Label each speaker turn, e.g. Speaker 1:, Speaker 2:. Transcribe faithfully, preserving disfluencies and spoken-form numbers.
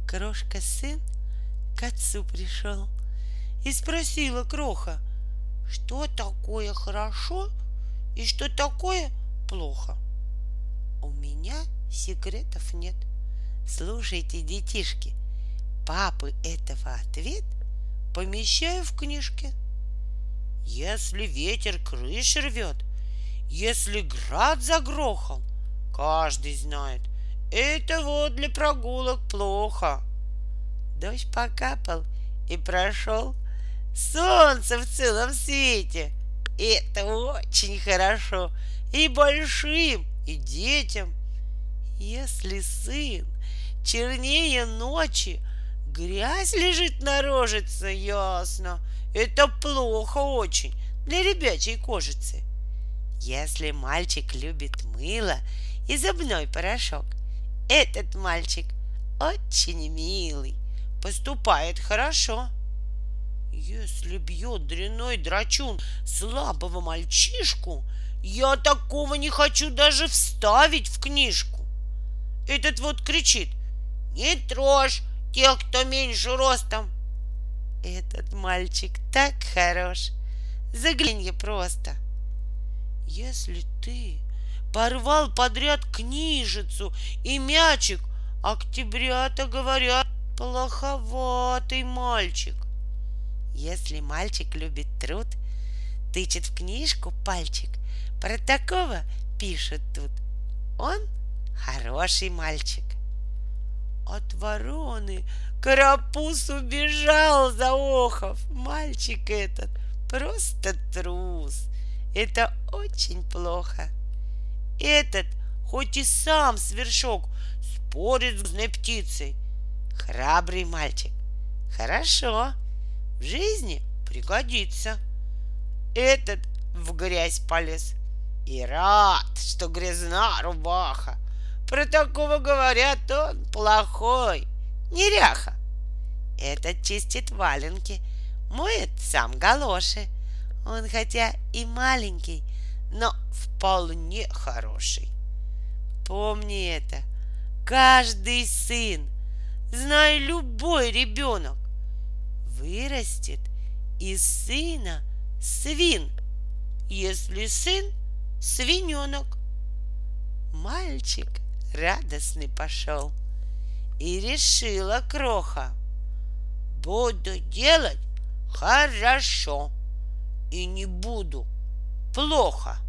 Speaker 1: Крошка сын к отцу пришел и спросила кроха, что такое хорошо и что такое плохо. У меня секретов нет. Слушайте, детишки, папы этого ответ помещаю в книжке. Если ветер крыши рвет, если град загрохал, каждый знает, это вот для прогулок плохо. Дождь покапал и прошел, солнце в целом свете. Это очень хорошо и большим, и детям. Если сын чернее ночи, грязь лежит на рожице, ясно, это плохо очень для ребячей кожицы. Если мальчик любит мыло и зубной порошок, этот мальчик очень милый, поступает хорошо. Если бьет дрянной драчун слабого мальчишку, я такого не хочу даже вставить в книжку. Этот вот кричит: не трожь тех, кто меньше ростом. Этот мальчик так хорош, загляни просто. Если ты порвал подряд книжицу и мячик, октябрята говорят, плоховатый мальчик. Если мальчик любит труд, тычет в книжку пальчик, про такого пишут тут: он хороший мальчик. От вороны карапуз убежал, заохов. Мальчик этот просто трус. Это очень плохо. Этот, хоть и сам сверчок, спорит с грозной птицей. Храбрый мальчик. Хорошо. В жизни пригодится. Этот в грязь полез и рад, что грязна рубаха. Про такого говорят, он плохой, неряха. Этот чистит валенки, моет сам галоши. Он хотя и маленький, но вполне хороший. Помни это, каждый сын, знай, любой ребенок вырастет из сына свин, если сын свиненок. Мальчик радостный пошел, и решила кроха: буду делать хорошо и не буду плохо.